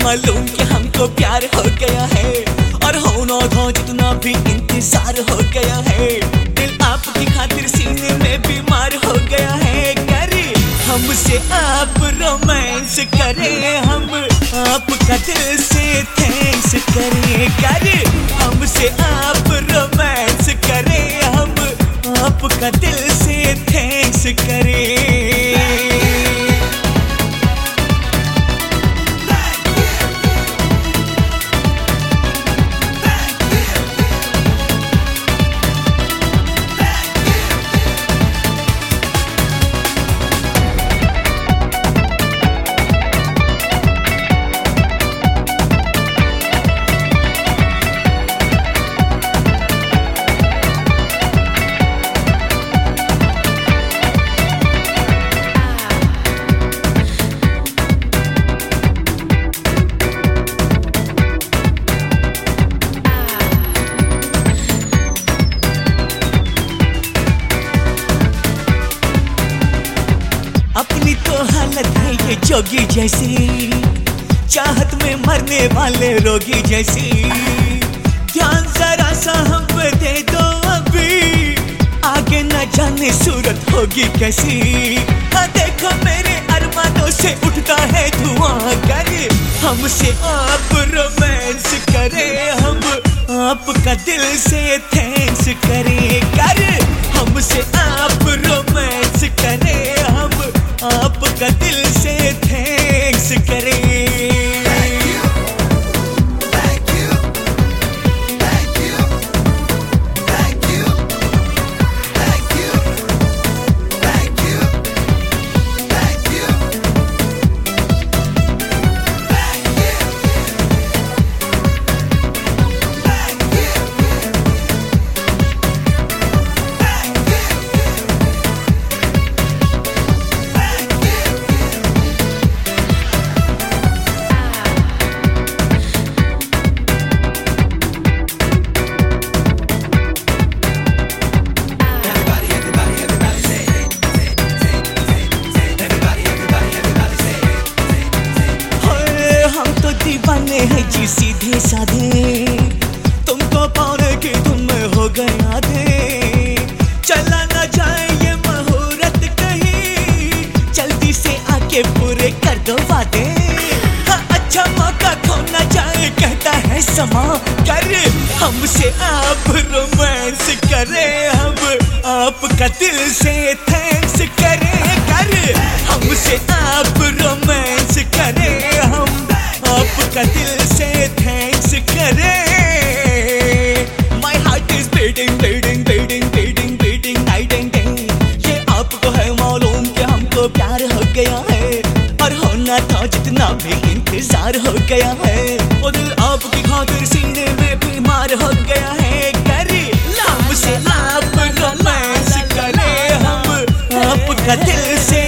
मालूम कि हमको प्यार हो गया है, और होना था जितना भी इंतजार हो गया है। दिल आपकी खातिर सीने में बीमार हो गया है। करे हमसे आप रोमांस करें, हम आपका दिल से थैंक्स करें। करे हमसे आप रोमांस करें, हम आपका दिल से थैंक्स करें। अपनी तो हालत है ये जोगी जैसी, चाहत में मरने वाले रोगी जैसी। ध्यान जरा सा हम पे दे दो अभी, आगे न जाने सूरत होगी कैसी। देखो मेरे अरमानों से उठता है धुआं। करे हमसे आप रोमांस करें, हम आपका दिल से थैंक्स करें। करे हमसे आप रोमांस करें, हम आपका दिल से थैंक्स करें। दीवाने हैं जी सीधे साधे, तुमको पाने के तुम हो गए आधे। चला न जाए ये मुहूर्त कहीं, जल्दी से आके पूरे कर दो वादे। हाँ अच्छा मौका खो न जाए कहता है समा। करे हमसे आप रोमांस करें, हम आपका दिल से थैंक्स करें। करे हमसे आप रोमांस करें, हम आपका दिल से थैंक्स करें। My heart is beating, beating, beating, beating, beating night and day। ये आपको है मालूम कि हमको प्यार हो गया है, और होना था जितना भी इंतजार हो गया है। वो दिल आपकी खातिर सीने में बीमार हो गया है। करे हमसे आप रोमांस करें, हम आपका दिल से